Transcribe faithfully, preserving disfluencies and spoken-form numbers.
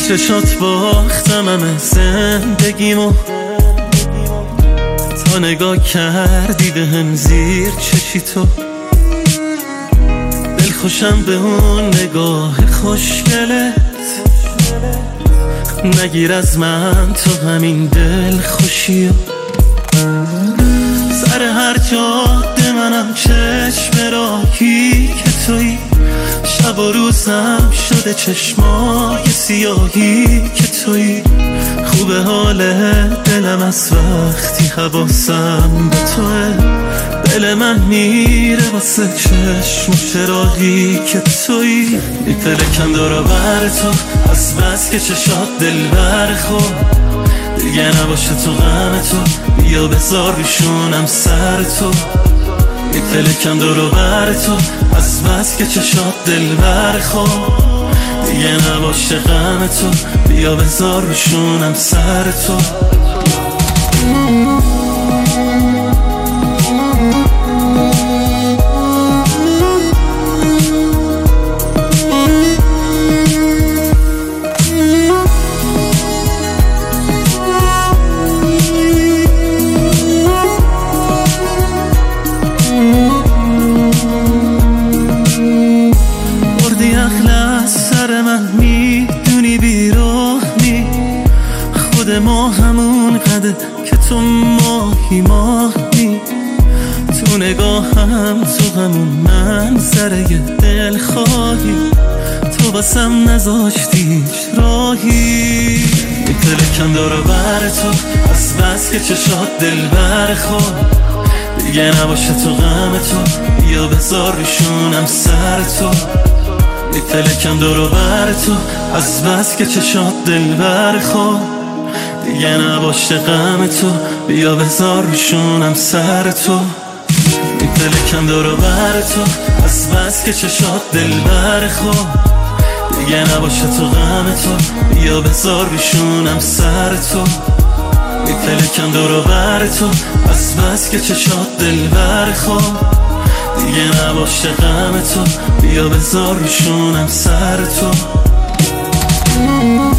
چشات باختم همه زندگیمو، تا نگاه کردی به هم زیر چشی تو. دل خوشم به اون نگاه خوشگلت، نگیر از من تو همین دل خوشیو. سر هر جاده منم چشم راهی که تویی، شب و روزم شده چشمای سیاهی که تویی. خوبه حال دلم از وقتی حواسم به توه، دل من میره واسه چشم و چراغی که تویی. میپلکم دورا بر تو از بس که چشات دل برخور، دیگه نباشه تو غم تو، بیا بذار روشونم سر تو. میپلکم دورو بر تو از بس که چشات دل برخور، دیگه نباشه غم تو، بیا بذار روشونم سر تو. ما همون قده که تو ماهی ماهی، تو نگاهم تو همون منظره دل خواهی، تو باسم نذاشتیش راهی. میپلکم دورا بر تو از بس که چشات دل برخور، دیگه نباشه تو غم تو، بیا بذار روشونم سر تو. میپلکم دورا بر تو از بس که چشات دل برخور، دیگه نباشه غم تو، بیا بذار روشونم سر تو. میپلکم دورو بر تو از بس که چشات دل برخور، دیگه نباشه تو غم تو، بیا بذار روشونم سر تو. میپلکم دورو بر تو از بس که چشات دل برخور، دیگه نباشه غم تو، بیا بذار روشونم سر تو.